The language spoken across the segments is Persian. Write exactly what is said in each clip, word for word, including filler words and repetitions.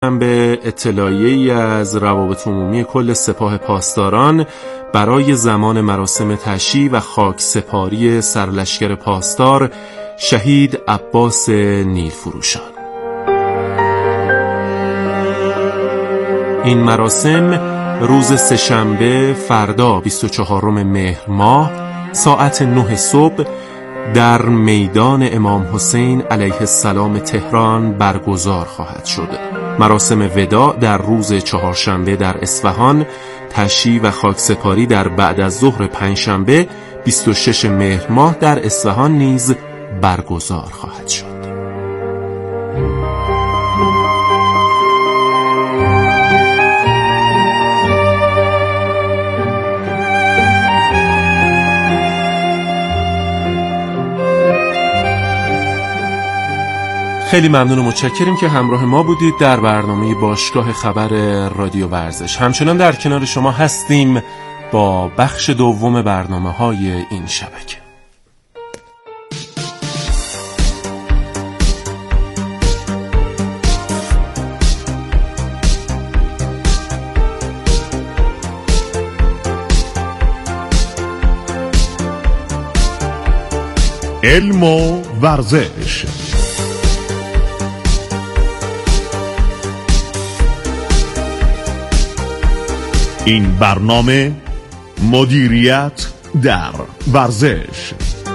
به اطلاعیه‌ای از روابط عمومی کل سپاه پاسداران برای زمان مراسم تشییع و خاک سپاری سرلشکر پاسدار شهید عباس نیلفروشان. این مراسم روز سه‌شنبه فردا بیست و چهارم مهر ماه ساعت نه صبح در میدان امام حسین علیه السلام تهران برگزار خواهد شد. مراسم وداع در روز چهارشنبه در اصفهان، تشییع و خاکسپاری در بعد از ظهر پنجشنبه بیست و ششم مهر ماه در اصفهان نیز برگزار خواهد شد. خیلی ممنون و متشکریم که همراه ما بودید در برنامه باشگاه خبر رادیو ورزش. همچنان در کنار شما هستیم با بخش دوم برنامه‌های این شبکه. علم و ورزش. این برنامه مدیریت در ورزش.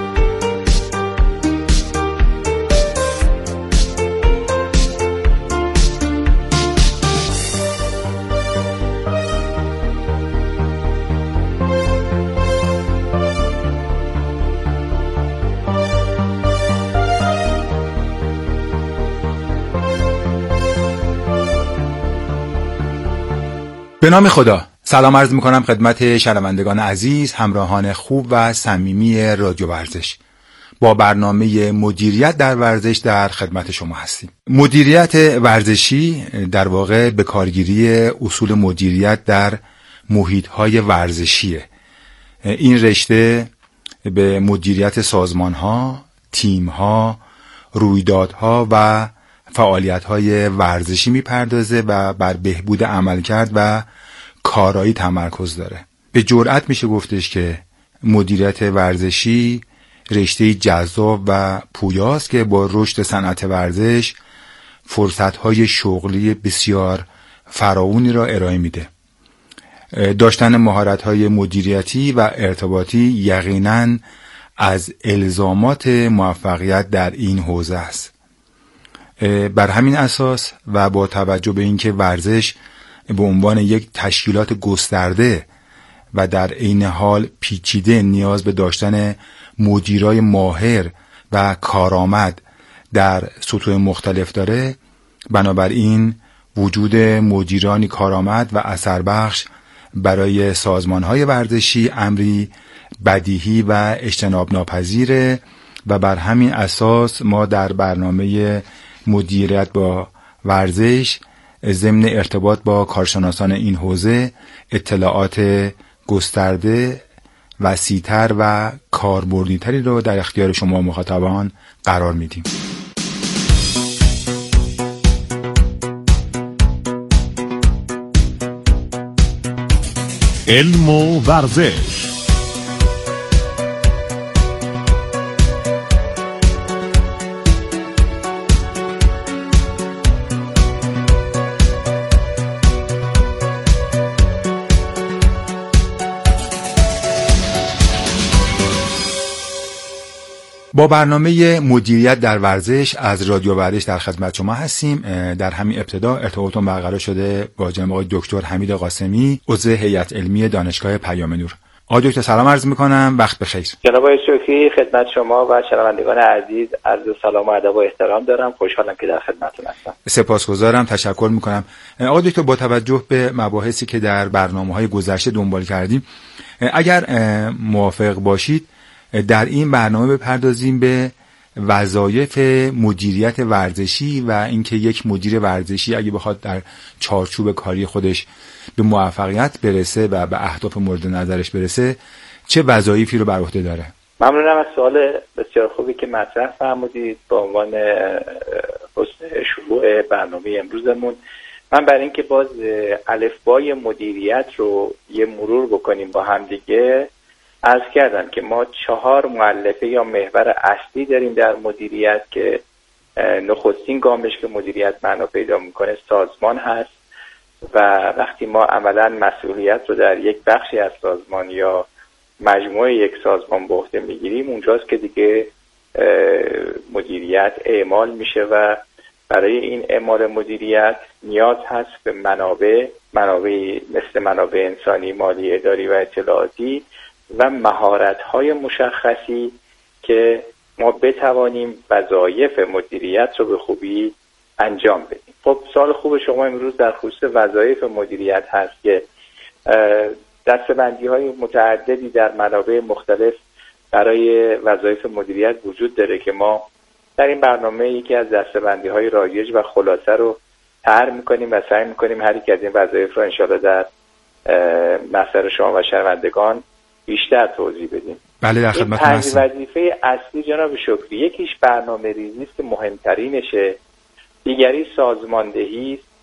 به نام خدا. سلام عرض میکنم خدمت شنوندگان عزیز، همراهان خوب و صمیمی رادیو ورزش. با برنامه مدیریت در ورزش در خدمت شما هستیم. مدیریت ورزشی در واقع به کارگیری اصول مدیریت در محیط‌های ورزشیه. این رشته به مدیریت سازمان‌ها، تیم‌ها، رویدادها و فعالیت‌های ورزشی میپردازه و بر بهبود عملکرد و کارایی تمرکز داره. به جرئت میشه گفتش که مدیریت ورزشی رشته جذاب و پویاست که با رشد صنعت ورزش فرصت‌های شغلی بسیار فراوانی را ارائه میده. داشتن مهارت‌های مدیریتی و ارتباطی یقیناً از الزامات موفقیت در این حوزه است. بر همین اساس و با توجه به اینکه ورزش به عنوان یک تشکیلات گسترده و در عین حال پیچیده نیاز به داشتن مدیرای ماهر و کارآمد در سطوح مختلف داره، بنابراین وجود مدیرانی کارآمد و اثربخش برای سازمان‌های ورزشی امری بدیهی و اجتناب ناپذیره و بر همین اساس ما در برنامه مدیریت با ورزش ضمن ارتباط با کارشناسان این حوزه اطلاعات گسترده، وسیع‌تر و کاربردی‌تری رو در اختیار شما مخاطبان قرار میدیم. علم و ورزش. با برنامه مدیریت در ورزش از رادیو ورزش در خدمت شما هستیم. در همین ابتدا ارتباطمون برقرار شده با جناب آقای دکتر حمید قاسمی، عضو هیئت علمی دانشگاه پیام نور. آقای دکتر سلام عرض می‌کنم، وقت بخیر. جناب آقای شکری، خدمت شما و شنوندگان عزیز عرض سلام و ادب و احترام دارم. خوشحالم که در خدمتتون هستم. سپاسگزارم، تشکر می‌کنم. آقای دکتر، با توجه به مباحثی که در برنامه‌های گذشته دنبال کردیم، اگر موافق باشید در این برنامه بپردازیم به وظایف مدیریت ورزشی و اینکه یک مدیر ورزشی اگه بخواد در چارچوب کاری خودش به موفقیت برسه و به اهداف مورد نظرش برسه چه وظایفی رو بر عهده داره. ممنونم از سوال بسیار خوبی که مطرح فرمودید. با عنوان حسن شروع برنامه امروزمون من برای اینکه باز الفبای مدیریت رو یه مرور بکنیم با هم دیگه، عرض کردم که ما چهار مؤلفه یا محور اصلی داریم در مدیریت که نخستین گامش که مدیریت معنا پیدا میکنه سازمان هست و وقتی ما عملا مسئولیت رو در یک بخشی از سازمان یا مجموعه یک سازمان به عهده میگیریم، اونجاست که دیگه مدیریت اعمال میشه و برای این اعمال مدیریت نیاز هست به منابع منابع مثل منابع انسانی، مالی، اداری و اطلاعاتی و مهارت‌های مشخصی که ما بتوانیم وظایف مدیریت رو به خوبی انجام بدیم. خب سوال خوب شما امروز در خصوص وظایف مدیریت هست که دسته‌بندی‌های متعددی در منابع مختلف برای وظایف مدیریت وجود داره که ما در این برنامه یکی از دسته‌بندی‌های رایج و خلاصه رو طرح می‌کنیم و سعی می‌کنیم هر یک از این وظایف رو انشاءالله در محضر شما و شنوندگان بیشتر توضیح بدیم. بله در خدمتتون هستم. این وظیفه اصلی جناب شکری، یکیش برنامه‌ریزی است که مهمترینشه، دیگری سازماندهی است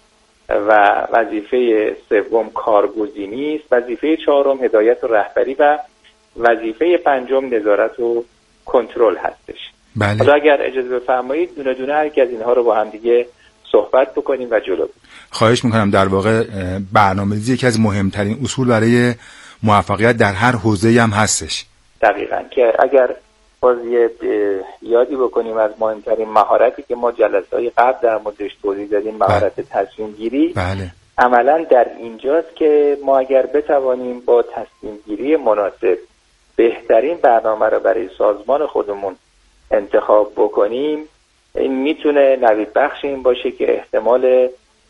و وظیفه سوم کارگزینی است، وظیفه چهارم هدایت و رهبری و وظیفه پنجم نظارت و کنترل هستش. بله. حالا اگر اجازه بفرمایید دونه دونه هر یک از اینها رو با هم دیگه صحبت بکنیم و جلو بریم. خواهش میکنم. در واقع برنامه‌ریزی یکی از مهمترین اصول برای موفقیت در هر حوزه‌ای هم هستش. دقیقاً که اگر باز یه یادی بکنیم از مهمترین مهارتی که ما جلسه‌های قبل در موردش توضیح دادیم، مهارت تصمیم گیری. بله. عملاً در اینجاست که ما اگر بتوانیم با تصمیم گیری مناسب بهترین برنامه رو برای سازمان خودمون انتخاب بکنیم، این میتونه نوید بخش این باشه که احتمال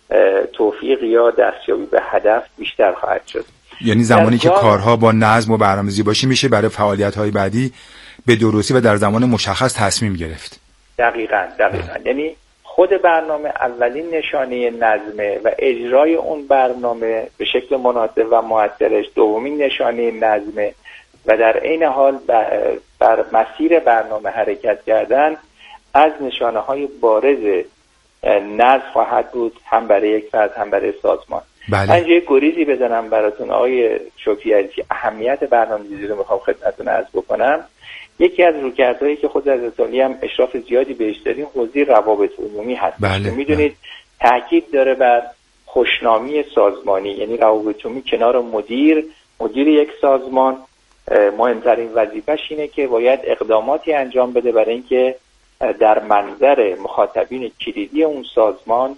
توفیق یا دستیابی به هدف بیشتر خواهد شد. یعنی زمانی که کارها با نظم و برنامه‌ریزی باشه میشه برای فعالیت‌های بعدی به درستی و در زمان مشخص تصمیم گرفت. دقیقاً دقیقاً یعنی خود برنامه اولین نشانه نظمه و اجرای اون برنامه به شکل مناسب و مؤثرش دومین نشانه نظمه و در عین حال بر مسیر برنامه حرکت کردن از نشانه‌های بارز نظم خواهد بود، هم برای یک فرد هم برای سازمان. بله. من یه گریزی بزنم براتون آقای شکری که اهمیت برنامه‌ریزی رو میخوام خدمتتون عرض بکنم. یکی از رویکردهایی که خود از اطلاعی هم اشراف زیادی بهش داریم حوزه روابط عمومی هست. بله. میدونید تاکید داره بر خوشنامی سازمانی، یعنی روابط عمومی کنار مدیر مدیر یک سازمان مهمترین وظیفش اینه که باید اقداماتی انجام بده برای اینکه در منظر مخاطبین کلیدی اون سازمان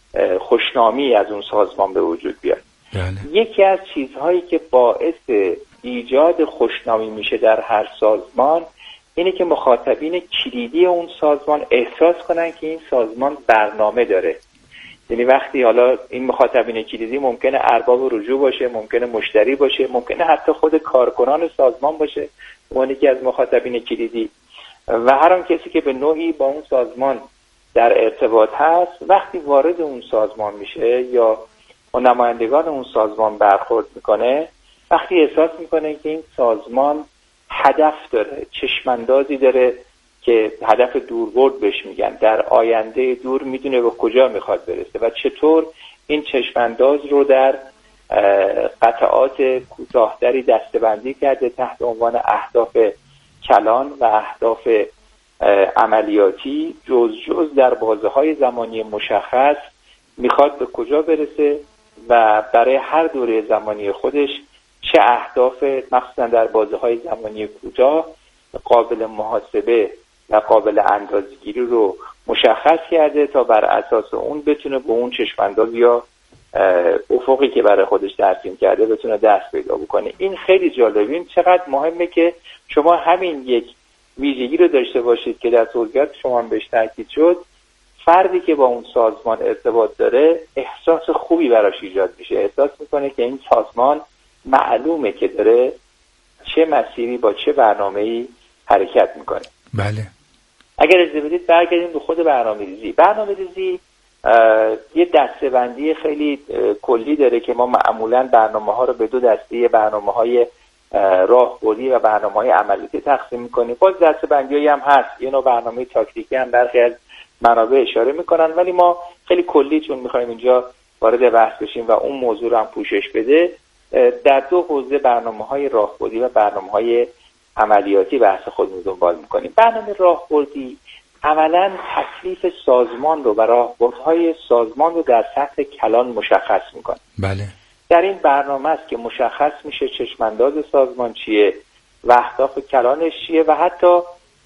خوشنامی از اون سازمان به وجود بیاد. بله. یکی از چیزهایی که باعث ایجاد خوشنامی میشه در هر سازمان اینه که مخاطبین کلیدی اون سازمان احساس کنن که این سازمان برنامه داره. یعنی وقتی حالا این مخاطبین کلیدی ممکنه ارباب رجوع باشه، ممکنه مشتری باشه، ممکنه حتی خود کارکنان سازمان باشه، اون یکی از مخاطبین کلیدی و هر آن کسی که به نوعی با اون سازمان در ارتباط هست، وقتی وارد اون سازمان میشه یا با نمایندگان اون سازمان برخورد میکنه، وقتی احساس میکنه که این سازمان هدف داره، چشماندازی داره که هدف دوربرد بهش میگن، در آینده دور میدونه به کجا میخواد برسه و چطور این چشمانداز رو در قطعات کوتاه‌تری دسته‌بندی کرده تحت عنوان اهداف کلان و اهداف عملیاتی جز جز در بازه‌های زمانی مشخص میخواد به کجا برسه و برای هر دوره زمانی خودش چه اهداف مخصوصا در بازه‌های زمانی کوتاه قابل محاسبه و قابل اندازه‌گیری رو مشخص کرده تا بر اساس اون بتونه به اون چشمانداز یا افقی که برای خودش ترسیم کرده بتونه دست پیدا بکنه. این خیلی جالبه. این چقدر مهمه که شما همین یک ویژگی رو داشته باشید که در توضیحات شما بهش تاکید شد. فردی که با اون سازمان ارتباط داره احساس خوبی براش ایجاد میشه، احساس میکنه که این سازمان معلومه که داره چه مسیری با چه برنامه‌ای حرکت میکنه. بله. اگر اجازه بدید برگردیم به خود برنامه‌ریزی. برنامه‌ریزی یه دسته‌بندی خیلی کلی داره که ما معمولاً برنامه‌ها رو به دو دسته، برنامه‌های راهبردی و برنامه‌های عملیاتی تقسیم می‌کنیم. باز دسته‌بندی‌هایی هم هست، یه نوع برنامه تاکتیکی هم برخی از منابع اشاره می‌کنن، ولی ما خیلی کلی چون می‌خوایم اینجا وارد بحث بشیم و اون موضوع رو هم پوشش بده، در دو حوزه برنامه‌های راهبردی و برنامه‌های عملیاتی بحث خودمون دنبال می‌کنیم. برنامه راهبردی عملاً تکلیف سازمان رو و راهبردهای سازمان رو در سطح کلان مشخص می‌کنه. بله. در این برنامه است که مشخص میشه چشمانداز سازمان چیه و اهداف کلانش چیه و حتی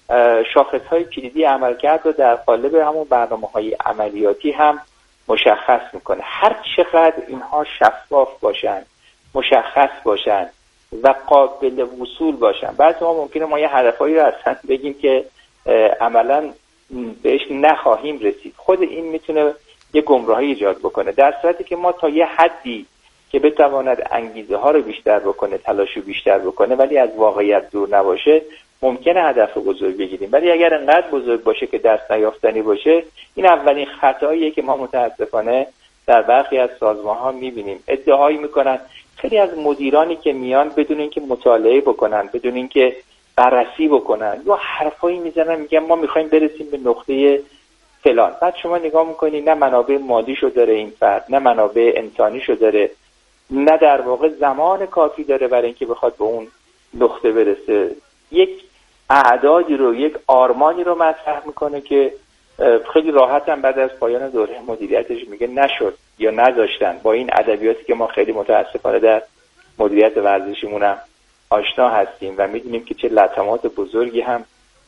شاخص‌های کلیدی عملکرد رو در قالب همون برنامه‌های عملیاتی هم مشخص میکنه. هر چقدر اینها شفاف باشن، مشخص باشن و قابل وصول باشن. بعضی ما ممکنه ما یه هدفایی رو اصلا بگیم که عملاً بهش نخواهیم رسید. خود این میتونه یه گمراهی ایجاد بکنه، در صورتی که ما تا یه حدی که بتواند انگیزه ها رو بیشتر بکنه، تلاش رو بیشتر بکنه، ولی از واقعیت دور نباشه، ممکنه هدف بزرگ بگیریم. ولی اگر انقدر بزرگ باشه که دست نیافتنی باشه، این اولین خطاییه که ما متاسفانه در برخی از سازمان‌ها می‌بینیم. ادعایی میکنن خیلی از مدیرانی که میان بدون اینکه مطالعه بکنن، بدون اینکه بررسی بکنن، یا حرفایی میزنن میگن ما میخوایم برسیم به نقطه فلان. بعد شما نگاه میکنی نه منابع مالیشو داره این فرد، نه منابع انسانیشو داره، نه در واقع زمان کافی داره برای اینکه بخواد به اون نقطه برسه. یک اعدادی رو، یک آرمانی رو مطرح میکنه که خیلی راحت هم بعد از پایان دوره مدیریتش میگه نشد یا نداشتن. با این ادبیاتی که ما خیلی متاسفانه در مدیریت ورزشیمون هم آشنا هستیم و میدونیم که چه لطمات بزرگی هم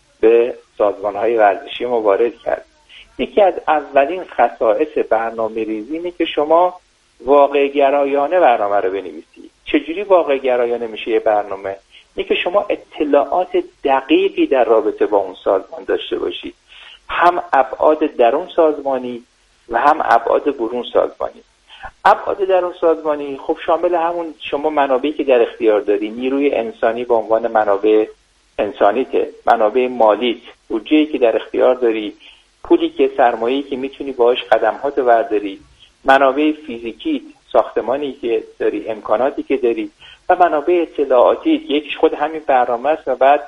به سازمان‌های ورزشی ما وارد کرد. یکی از اولین خصائص برنامه ریزی اینه که شما واقع گرایانه برنامه رو بنویسید. چجوری واقع گرایانه میشه یه برنامه؟ اینه که شما اطلاعات دقیقی در رابطه با اون سازمان داشته باشید، هم ابعاد درون سازمانی و هم ابعاد برون سازمانی. ابعاد درون سازمانی خب شامل همون شما منابعی که در اختیار داری، نیروی انسانی به عنوان منابع انسانیته، منابع مالیت، بودجه‌ای که در اختیار داری، پولی که سرمایه‌ای که میتونی باهاش قدم‌هات برداری، منابع فیزیکی، ساختمانی که داری، امکاناتی که داری و منابع اطلاعاتی. یکیش خود همین برنامه است و بعد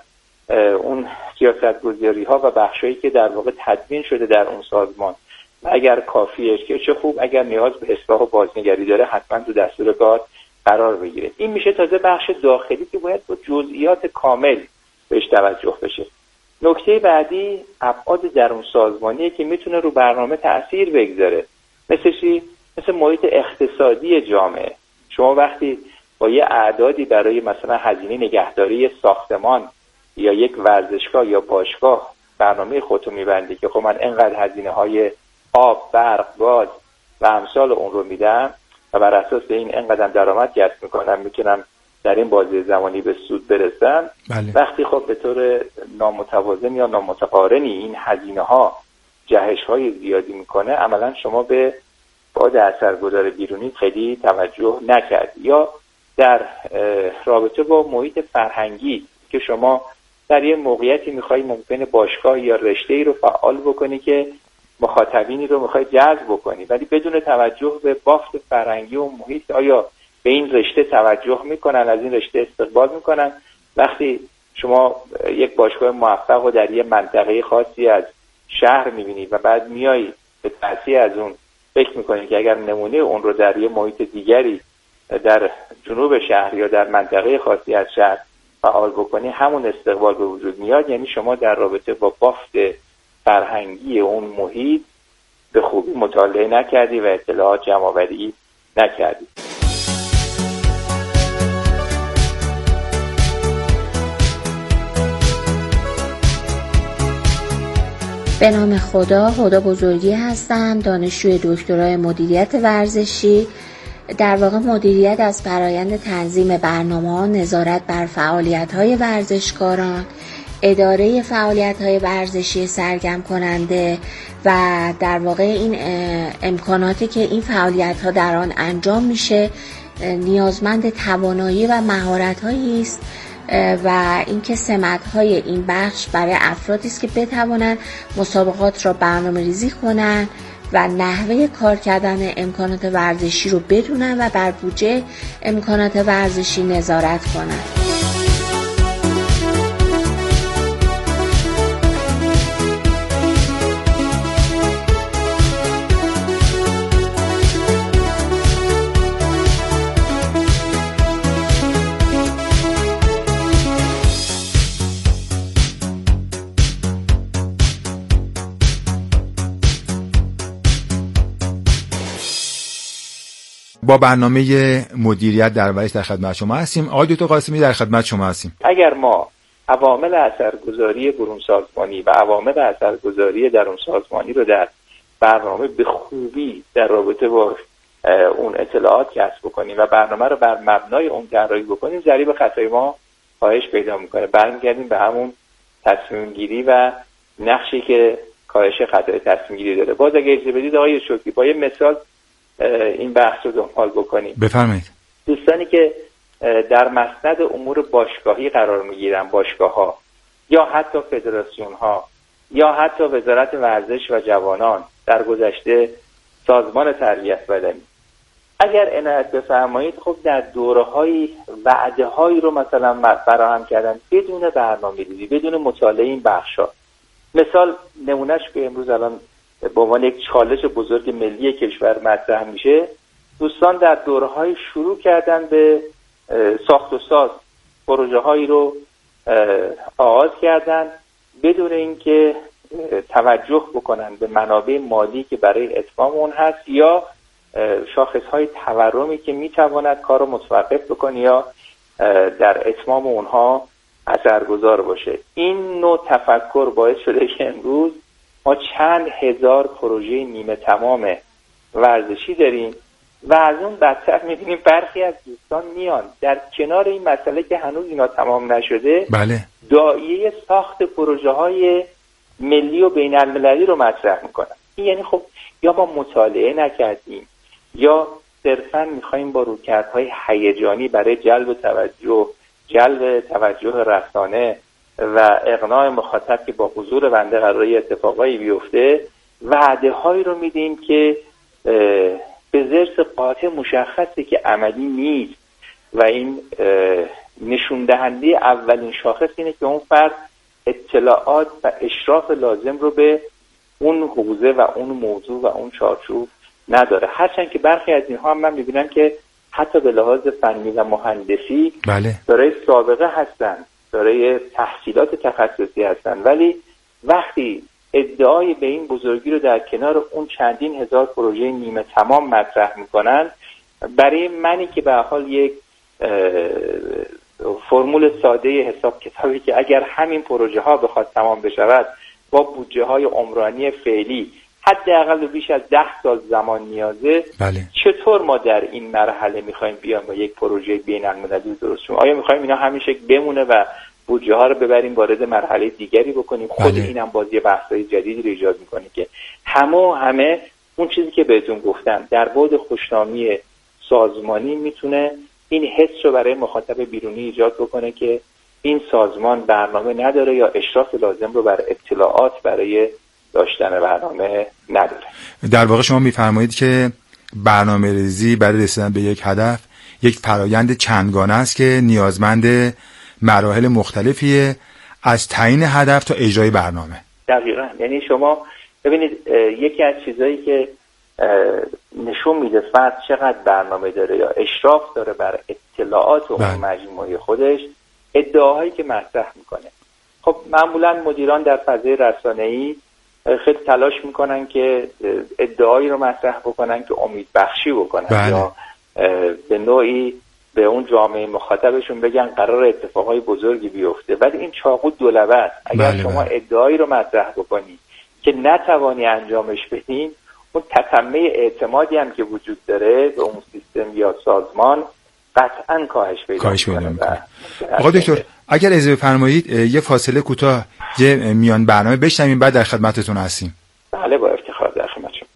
اون سیاست‌گذاری‌ها و بخشایی که در واقع تدوین شده در اون سازمان. اگر کافیه که چه خوب، اگر نیاز به اصلاح و بازنگری داره حتما تو دستور کار قرار بگیره. این میشه تازه بخش داخلی که باید با جزئیات کامل بهش توجه بشه. نکته بعدی ابعاد درون سازمانیه که میتونه رو برنامه تأثیر بگذاره. مثل چی؟ مثل محیط اقتصادی جامعه. شما وقتی با یه اعدادی برای مثلا هزینه نگهداری ساختمان یا یک ورزشگاه یا باشگاه برنامه خودتو میبندی که خب من اینقدر هزینه های آب، برق، گاز و امثال اون رو میدم و بر اساس این اینقدر درآمد کسب میکنم، میتونم در این بازه زمانی به سود برسم. بله. وقتی خب به طور نامتوازن یا نامتقارنی این هزینه ها جهش های زیادی میکنه، عملا شما به بعد اثرگذار بیرونی خیلی توجه نکرد. یا در رابطه با محیط فرهنگی که شما در یه موقعیتی میخوایی ممکنه باشگاه یا رشته‌ای رو فعال بکنی که مخاطبینی رو میخوای جذب بکنی، ولی بدون توجه به بافت فرهنگی و محیط، آیا به این رشته توجه میکنن، از این رشته استقبال میکنن. وقتی شما یک باشگاه موفق رو در یه منطقه خاصی از شهر میبینی و بعد میایی به تأثیر از اون فکر میکنی که اگر نمونه اون رو در یه محیط دیگری در جنوب شهر یا در منطقه خاصی از شهر فعال بکنی، همون استقبال به وجود میاد. یعنی شما در رابطه با بافت فرهنگی اون محیط به خوبی مطالعه نکردی و اطلاعات جمع‌آوری نکردی. به نام خدا، خدا بزرگی هستم، دانشجوی دکترای مدیریت ورزشی. در واقع مدیریت از فرایند تنظیم برنامه‌ها، نظارت بر فعالیت‌های ورزشکاران، اداره فعالیت‌های ورزشی سرگرم کننده و در واقع این امکاناتی که این فعالیت‌ها در آن انجام میشه نیازمند توانایی و مهارت‌هایی است و اینکه سمت‌های این بخش برای افرادی است که بتوانند مسابقات را برنامه‌ریزی کنند و نحوه کار کردن امکانات ورزشی رو بدونن و بر بودجه امکانات ورزشی نظارت کنند. با برنامه مدیریت در ورزش در خدمت شما هستیم. آقای دکتر قاسمی در خدمت شما هستیم. اگر ما عوامل اثرگذاری برون سازمانی و عوامل اثرگذاری درون سازمانی رو در برنامه به خوبی در رابطه با اون اطلاعات کسب بکنیم و برنامه رو بر مبنای اون طراحی بکنیم، ضریب خطای ما کاهش پیدا میکنه. برمیگردیم به همون تصمیم گیری و نقشی که کاهش خطای تصمیم گیری داره. باز اگه اجازه بدید آقای شوکی با یه مثال این بحث رو دنبال بکنیم. بفرمایید. دوستانی که در مسند امور باشگاهی قرار میگیرن، باشگاه ها یا حتی فدراسیون ها یا حتی وزارت ورزش و جوانان، در گذشته سازمان تربیت بدنی، اگر عنایت بفرمایید خب در دوره های وعده هایی رو مثلا فراهم کردن بدون برنامه‌ریزی، بدون مطالعه این بخش ها. مثال نمونهش که امروز الان به عنوان یک چالش بزرگ ملی کشور مطرح میشه، دوستان در دوره های شروع کردن به ساخت و ساز پروژه هایی رو آغاز کردن بدون اینکه توجه بکنن به منابع مالی که برای اتمام اون هست یا شاخص های تورمی که میتواند کار رو متوقف بکنه یا در اتمام اونها اثرگذار باشه. این نوع تفکر باعث شده که امروز ما چند هزار پروژه نیمه تمام ورزشی داریم و از اون بدتر می‌بینیم برخی از دوستان میان در کنار این مسئله که هنوز اینا تمام نشده، بله، داعیه ساخت پروژه‌های ملی و بین‌المللی رو مطرح میکنن. این یعنی خب یا ما مطالعه نکردیم یا صرفاً می‌خوایم با رویکردهای هیجانی برای جلب توجه جلب توجه رسانه و اقناع مخاطب که با حضور بنده قراره اتفاقایی بیفته وعده هایی رو میدیم که به ضرس قاطع مشخصه که عملی نیست و این نشون دهنده اولین شاخص اینه که اون فرد اطلاعات و اشراف لازم رو به اون حوزه و اون موضوع و اون چارچوب نداره. هرچند که برخی از اینها هم من میبینم که حتی به لحاظ فنی و مهندسی بله، دارای سابقه هستن، دارای تحصیلات تخصصی هستن، ولی وقتی ادعای به این بزرگی رو در کنار اون چندین هزار پروژه نیمه تمام مطرح میکنن، برای منی که به حال یک فرمول ساده حساب کتابی که اگر همین پروژه ها بخواد تمام بشود با بودجه های عمرانی فعلی حداقل بیش از ده سال زمان نیازه، بله، چطور ما در این مرحله میخوایم بیام با یک پروژه بین‌المللی درست کنیم؟ آیا میخوایم اینا همیشه بمونه و بودجه ها رو ببریم وارد مرحله دیگری بکنیم؟ خود بله. اینم بازی بحث‌های جدیدی رو ایجاد میکنه که همه همه اون چیزی که بهتون گفتم در بعد خوشنامی سازمانی میتونه این حس رو برای مخاطب بیرونی ایجاد بکنه که این سازمان برنامه نداره یا اشراف لازم رو بر اطلاعات برای داشتن برنامه نداره. در واقع شما میفرمایید که برنامه‌ریزی برای رسیدن به یک هدف یک فرایند چندگانه است که نیازمند مراحل مختلفیه از تعیین هدف تا اجرای برنامه. دقیقاً. یعنی شما ببینید یکی از چیزایی که نشون میده فرد چقدر برنامه داره یا اشراف داره بر اطلاعات اون مجموعه خودش، ادعاهایی که مطرح میکنه. خب معمولاً مدیران در فضای رسانه‌ای خیلی تلاش میکنن که ادعایی رو مطرح بکنن که امید بخشی بکنن، بله. یا به نوعی به اون جامعه مخاطبشون بگن قرار اتفاقای بزرگی بیفته. ولی این چاقو دولبه است. اگر بله شما بله. ادعایی رو مطرح بکنی که نتوانی انجامش بدین، اون تتمه اعتمادی هم که وجود داره به اون سیستم یا سازمان قطعاً کاهش پیدا می‌کنه. آقا دکتر اگر اجازه بفرمایید یه فاصله کوتاه یه میان برنامه بشنویم بعد در خدمتتون هستیم. بله با افتخار در خدمت شما.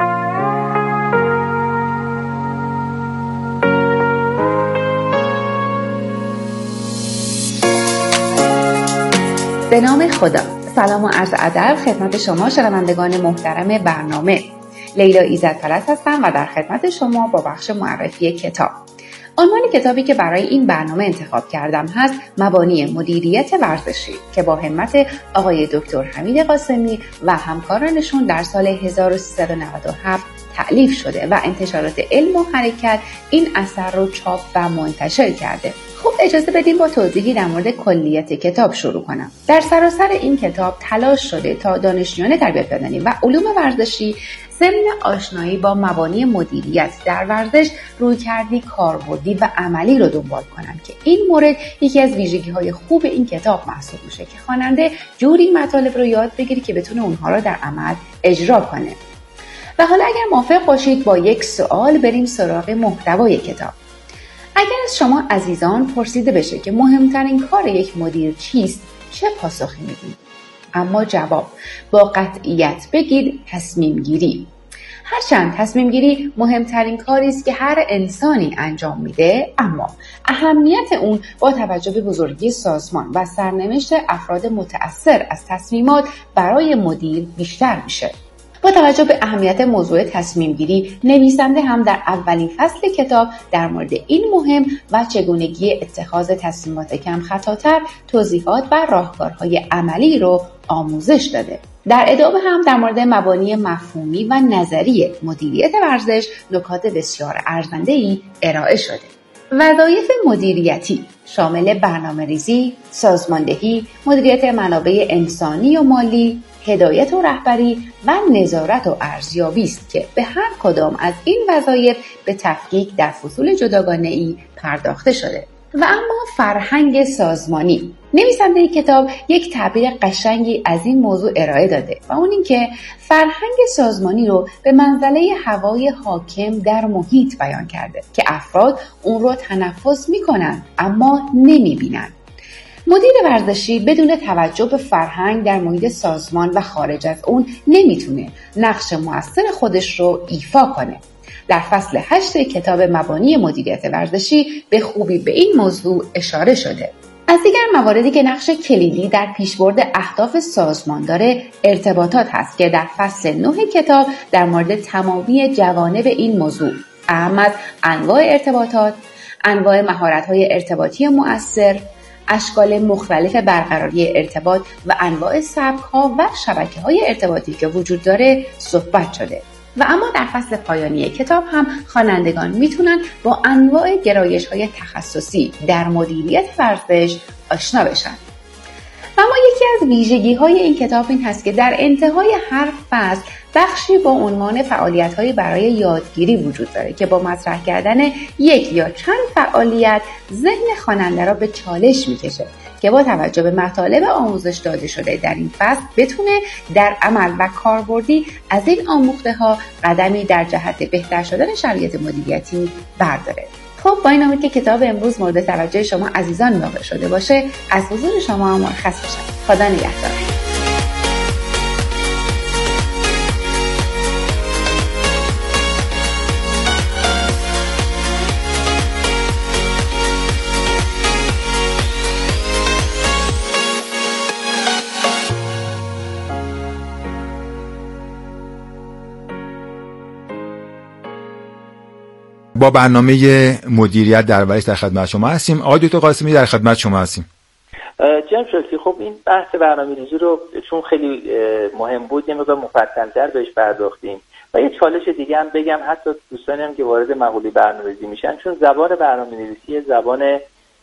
به نام خدا. سلام و عرض ادب خدمت شما شنوندگان محترم برنامه. لیلا ایزدپرست هستم و در خدمت شما با بخش معرفی کتاب. عنوان کتابی که برای این برنامه انتخاب کردم هست مبانی مدیریت ورزشی که با همت آقای دکتر حمید قاسمی و همکارانشون در سال هزار و سیصد و نود و هفت تألیف شده و انتشارات علم و حرکت این اثر رو چاپ و منتشر کرده. خب اجازه بدیم با توضیحی در مورد کلیت کتاب شروع کنم. در سراسر این کتاب تلاش شده تا دانشجویان تربیت بدنی و علوم ورزشی ضمن آشنایی با مبانی مدیریت در ورزش رویکردی کاربردی و عملی رو دنبال کنم که این مورد یکی از ویژگی‌های خوب این کتاب محسوب میشه که خواننده جوری مطالب رو یاد بگیره که بتونه اونها رو در عمل اجرا کنه. و حالا اگر موافق باشید با یک سوال بریم سراغ محتوای کتاب. اگر از شما عزیزان پرسیده بشه که مهمترین کار یک مدیر چیست، چه پاسخی میدید؟ اما جواب با قطعیت بگید تصمیم گیری. هرچند تصمیم گیری مهمترین کاری است که هر انسانی انجام میده، اما اهمیت اون با توجه به بزرگی سازمان و سرنوشت افراد متأثر از تصمیمات برای مدیر بیشتر میشه. با توجه به اهمیت موضوع تصمیم گیری، نویسنده هم در اولین فصل کتاب در مورد این مهم و چگونگی اتخاذ تصمیمات کم خطاتر توضیحات و راهکارهای عملی رو آموزش داده. در ادامه هم در مورد مبانی مفهومی و نظری مدیریت ورزش نکات بسیار ارزنده‌ای ارائه شده. وظایف مدیریتی شامل برنامه‌ریزی، سازماندهی، مدیریت منابع انسانی و مالی، هدایت و رهبری و نظارت و ارزیابی است که به هر کدام از این وظایف به تفکیک در فصول جداگانه‌ای پرداخته شده. و اما فرهنگ سازمانی، نویسنده کتاب یک تعبیر قشنگی از این موضوع ارائه داده و اون این که فرهنگ سازمانی رو به منزله هوای حاکم در محیط بیان کرده که افراد اون رو تنفس میکنن اما نمیبینن. مدیر ورزشی بدون توجه به فرهنگ در محیط سازمان و خارج از اون نمیتونه نقش مؤثر خودش رو ایفا کنه. در فصل هشت کتاب مبانی مدیریت ورزشی به خوبی به این موضوع اشاره شده. از دیگر مواردی که نقش کلیدی در پیشبرد اهداف سازمان داره ارتباطات هست که در فصل نه کتاب در مورد تمامی جوانب این موضوع، اهم از انواع ارتباطات، انواع مهارت‌های ارتباطی مؤثر، اشکال مختلف برقراری ارتباط و انواع سبک‌ها و شبکه‌های ارتباطی که وجود داره صحبت شده. و اما در فصل پایانی کتاب هم خوانندگان میتونن با انواع گرایش‌های تخصصی در مدیریت ورزش آشنا بشن. و اما یکی از ویژگی‌های این کتاب این هست که در انتهای هر فصل بخشی با عنوان فعالیت‌های برای یادگیری وجود داره که با مطرح کردن یک یا چند فعالیت ذهن خواننده را به چالش می‌کشه که با توجه به مطالب آموزش داده شده در این فصل بتونه در عمل و کاربردی از این آموخته‌ها قدمی در جهت بهتر شدن شرایط مدیریتی برداره. خب با این امید که کتاب امروز مورد توجه شما عزیزان واقع شده باشه، از حضور شما مرخص میشم. خدا نگهدار. با برنامه مدیریت در ورزش در خدمت شما هستیم. آقای دکتر قاسمی در خدمت شما هستیم. جناب شلسی، خب این بحث برنامه‌ریزی رو چون خیلی مهم بود یه مقدار مفصل‌تر بهش پرداختیم و یه چالش دیگه هم بگم حتی دوستانی هم که وارد مقوله برنامه‌ریزی میشن، چون زبان برنامه‌نویسی زبان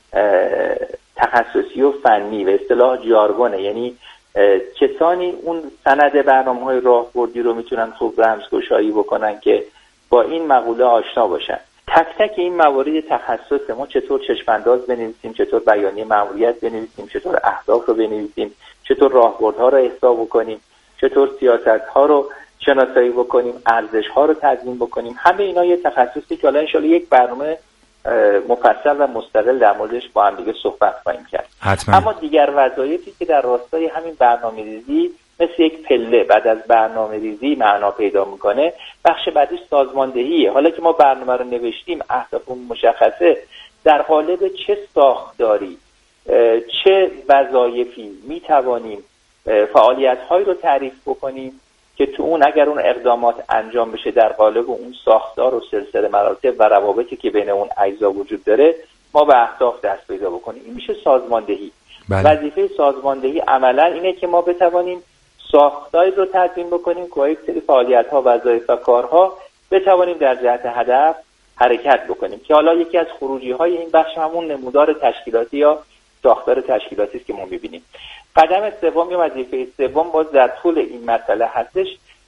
تخصصی و فنی و اصطلاح ژارگونه، یعنی کسانی اون سند برنامه‌های راهبردی رو میتونن خوب رمزگشایی بکنن که با این مقوله آشنا باشن. تک تک این موارد تخصص ما، چطور چشم‌انداز بنویسیم، چطور بیانیه ماموریت بنویسیم، چطور اهداف رو بنویسیم، چطور راهبردها رو احصا بکنیم، چطور سیاست‌ها رو شناسایی بکنیم، ارزش‌ها رو تضمین بکنیم، همه اینا یه تخصصی که حالا ان شاءالله یک برنامه مفصل و مستقل در موردش با هم دیگه صحبت خواهیم کرد. حتما. اما دیگر وظایفی که در راستای همین برنامه‌ریزی مثل یک پله بعد از برنامه‌ریزی معنا پیدا میکنه، بخش بعدیش سازماندهیه. حالا که ما برنامه رو نوشتیم، اهدافمون مشخصه، در قالب چه ساختاری، چه وظایفی میتوانیم فعالیت‌هایی رو تعریف بکنیم که تو اون اگر اون اقدامات انجام بشه در قالب اون ساختار و سلسله مراتب و روابطی که بین اون اجزا وجود داره ما به اهداف دست پیدا بکنیم. این میشه سازماندهی. بله. وظیفه سازماندهی عملا اینه که ما بتوانیم ساختاری رو تدوین بکنیم که با یک سری فعالیت‌ها، وظایف و کارها بتوانیم در جهت هدف حرکت بکنیم که حالا یکی از خروجی‌های این بخش همون نمودار تشکیلاتی یا ساختار تشکیلاتی است که ما می‌بینیم. قدم سوم یا وظیفه سوم باز در طول این مسئله هستش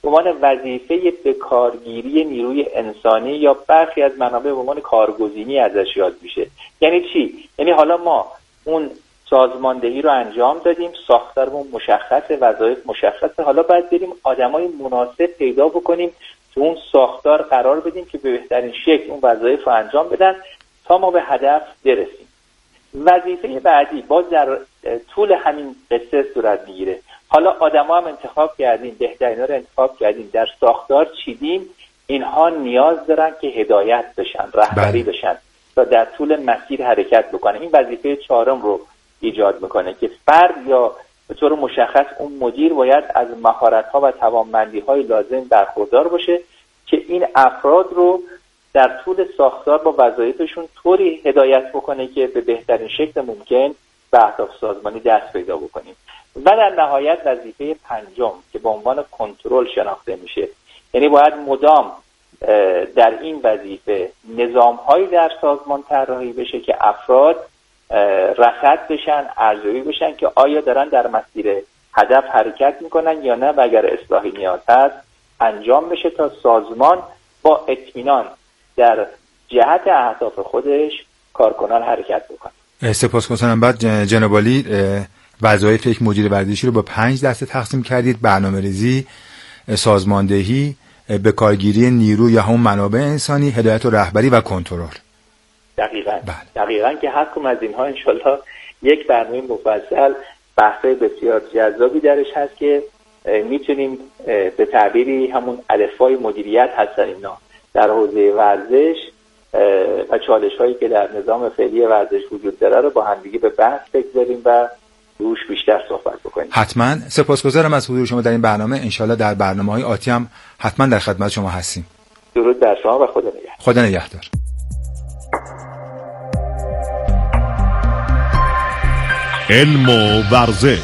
به عنوان وظیفه به کارگیری نیروی انسانی یا برخی از منابع به عنوان کارگزینی ازش یاد میشه. یعنی چی؟ یعنی حالا ما اون سازماندهی رو انجام دادیم، ساختارمون مشخصه، وظایف مشخصه، حالا باید بریم آدمای مناسب پیدا بکنیم تو اون ساختار قرار بدیم که به بهترین شکل اون وظایف رو انجام بدن تا ما به هدف برسیم. وظیفه بعدی باز در طول همین قصه صورت میگیره. حالا آدما هم انتخاب کردیم، بهترینا رو انتخاب کردیم، در ساختار چیدیم، اینها نیاز دارن که هدایت بشن، رهبری بشن تا در طول مسیر حرکت بکنه. این وظیفه چهارم رو ایجاد میکنه که فرد یا به طور مشخص اون مدیر باید از مهارت‌ها و توانمندی‌های لازم برخوردار باشه که این افراد رو در طول ساختار با وظایفشون طوری هدایت بکنه که به بهترین شکل ممکن به اهداف سازمانی دست پیدا بکنیم. و در نهایت وظیفه پنجم که به عنوان کنترل شناخته میشه، یعنی باید مدام در این وظیفه نظام‌هایی در سازمان طراحی بشه که افراد رصد بشن، ارزیابی بشن که آیا دارن در مسیر هدف حرکت میکنن یا نه و اگر اصلاحی نیاز هست انجام بشه تا سازمان با اطمینان در جهت اهداف خودش کارکنان حرکت بکنه. سپاسگزارم. بعد جناب عالی وظایف یک مدیر ورزشی رو با پنج دسته تقسیم کردید: برنامه‌ریزی، سازماندهی، به کارگیری نیرو یا همون منابع انسانی، هدایت و رهبری و کنترل. دقیقاً بله. دقیقاً که هر کدوم از اینها انشالله یک برنامه مفصل بحث‌های بسیار جذابی درش هست که میتونیم به تعبیری همون الفبای مدیریت هستن اینا در حوزه ورزش و چالش‌هایی که در نظام فعلی ورزش وجود داره رو با هم دیگه به بحث بگذاریم و روش بیشتر صحبت بکنیم. حتما. سپاسگزارم از حضور شما در این برنامه. انشالله در برنامه‌های آتی هم حتما در خدمت شما هستیم. درود بر شما و خدا نگهدار. خدا نگهدار. علم و ورزش.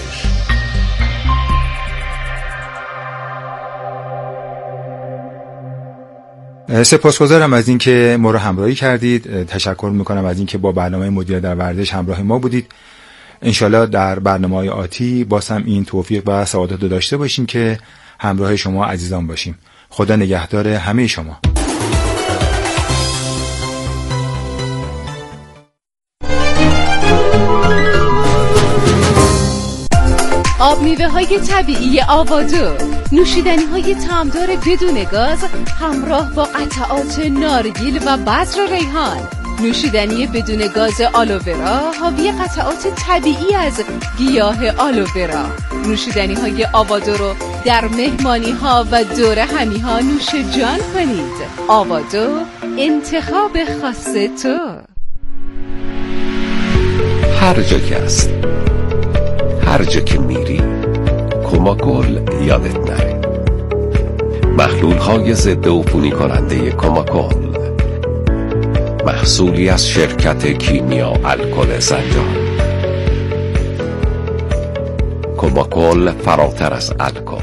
سپاسگزارم از اینکه ما رو همراهی کردید. تشکر میکنم از اینکه با برنامه مدیریت در ورزش همراه ما بودید. انشالله در برنامه‌های آتی باز هم این توفیق و سعادت رو داشته باشیم که همراه شما عزیزان باشیم. خدا نگهدار همه شما. آب میوه های طبیعی آوادو، نوشیدنی های طعمدار بدون گاز همراه با قطعات نارگیل و بذر ریحان، نوشیدنی بدون گاز آلوورا حاوی قطعات طبیعی از گیاه آلوورا. نوشیدنی های آوادو رو در مهمانی ها و دور همی ها نوش جان کنید. آوادو، انتخاب خاص تو. هر جا که هست، هر جا که میری، کوماکول یادت نره. محلول های ضد عفونی کننده کوماکول، محصولی از شرکت کیمیا الکل زنجان. کوماکول، فراتر از الکل.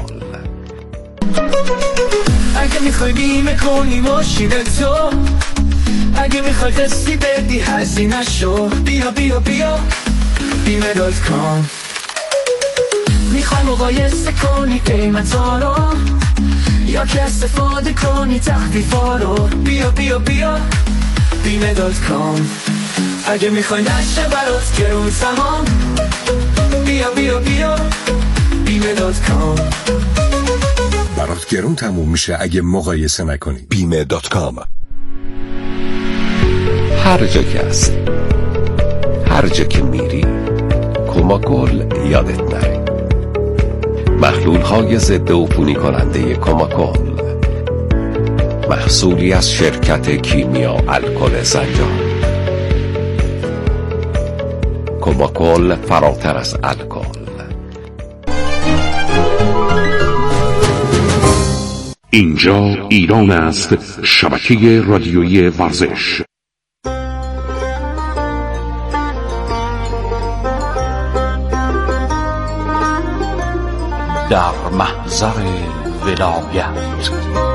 اگه میخوای بیمه کنی ماشین تو، اگه میخوای قسطی بدی هزینه شو، بیا بیا بیا بیمه دات کام. میخوای مقایسه کنی قیمتا رو یا که استفاده کنی تخفیفا رو، بیا بیا بیا بیمه دات کام. اگه میخوای نشه برات گرون تمام، بیا بیا بیا بیمه دات کام. برات گرون تموم میشه اگه مقایسه نکنی. بیمه دات کام. هر جا که هست، هر جا که میری، کوماکول یادت نره. محلول های ضد عفونی کننده کوماکول، محصولی از شرکت کیمیا الکل زنجان. کوماکول، فراتر از الکل. اینجا ایران است، شبکه رادیویی ورزش. در محضر ولایت